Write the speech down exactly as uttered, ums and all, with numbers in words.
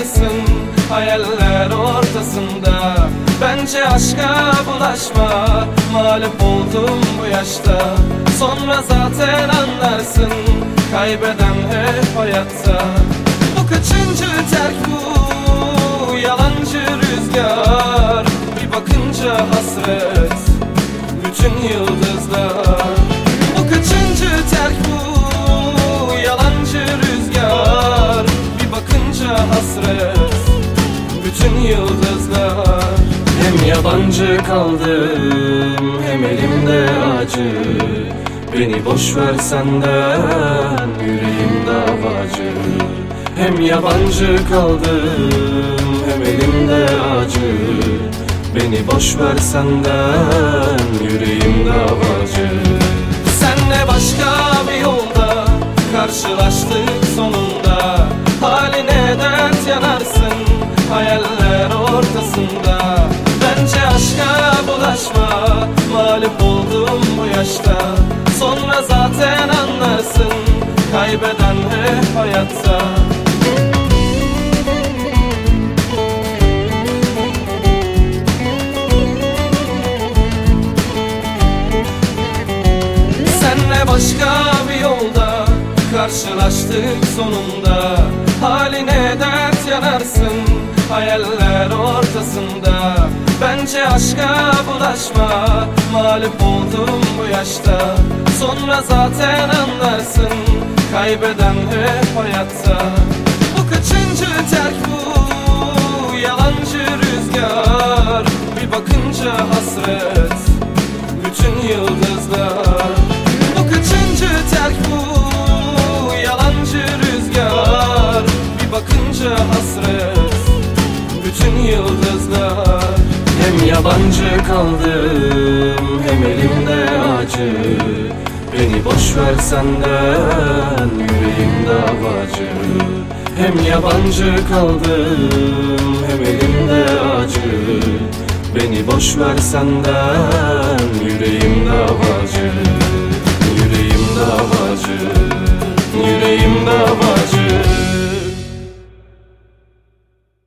yanarsın hayaller ortasında. Bence aşka bulaşma, mağlup oldum bu yaşta. Sonra zaten anlarsın, kaybeden hep hayatta. Bu kaçıncı terk bu, yalancı rüzgar. Bir bakınca hasret, bütün yıldızlar. Bu kaçıncı terk bu, yalancı rüzgar. Bir bakınca hasret, bütün yıldızlar. Hem yabancı kaldım, hem elimde acı. Beni boş ver senden, yüreğim davacı. Hem yabancı kaldım, hem elimde acı. Beni boş ver senden, yüreğim davacı. Senle başka bir yolda karşılaştık sonunda. Haline dert yanarsın hayaller ortasında. Bence aşka bulaşma, mağlup oldum bu yaşta. Sonra zaten anlarsın, kaybeden hep hayatta. Senle başka bir yolda karşılaştık sonunda. Haline dert yanarsın hayaller ortasında. Bence aşka bulaşma, mağlup oldum bu yaşta. Sonra zaten anlarsın, kaybeden hep hayatta. Bu kaçıncı terk bu, yalancı rüzgar. Bir bakınca hasret, bütün yıldızlar. Bu kaçıncı terk bu, yalancı rüzgar. Bir bakınca hasret, bütün yıldızlar. Hem yabancı kaldım, hem elimde acı. Beni boş ver senden, yüreğim davacı. Hem yabancı kaldım, hem elimde acı. Beni boş ver senden, yüreğim davacı. Yüreğim davacı, yüreğim davacı.